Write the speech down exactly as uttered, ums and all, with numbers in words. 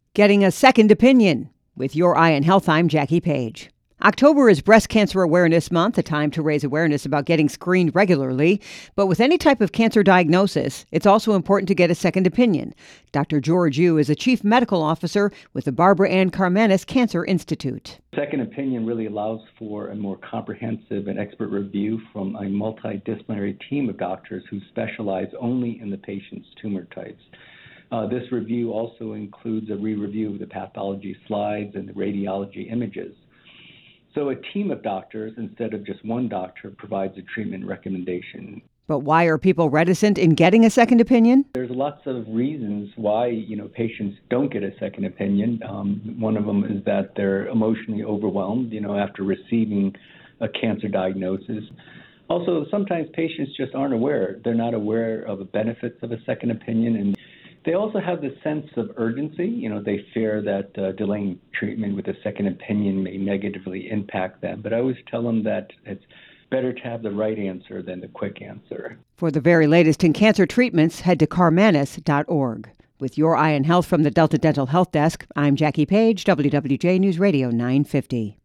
Getting a second opinion. With Your Eye and Health, I'm Jackie Page. October is Breast Cancer Awareness Month, a time to raise awareness about getting screened regularly. But with any type of cancer diagnosis, it's also important to get a second opinion. Doctor George Yu is a chief medical officer with the Barbara Ann Karmanos Cancer Institute. Second opinion really allows for a more comprehensive and expert review from a multidisciplinary team of doctors who specialize only in the patient's tumor types. Uh, this review also includes a re-review of the pathology slides and the radiology images. So a team of doctors, instead of just one doctor, provides a treatment recommendation. But why are people reticent in getting a second opinion? There's lots of reasons why, you know, patients don't get a second opinion. Um, one of them is that they're emotionally overwhelmed, you know, after receiving a cancer diagnosis. Also, sometimes patients just aren't aware. They're not aware of the benefits of a second opinion, and they also have the sense of urgency. You know, they fear that uh, delaying treatment with a second opinion may negatively impact them. But I always tell them that it's better to have the right answer than the quick answer. For the very latest in cancer treatments, head to karmanos dot org. With Your Eye and Health from the Delta Dental Health Desk, I'm Jackie Page, W W J News Radio nine fifty.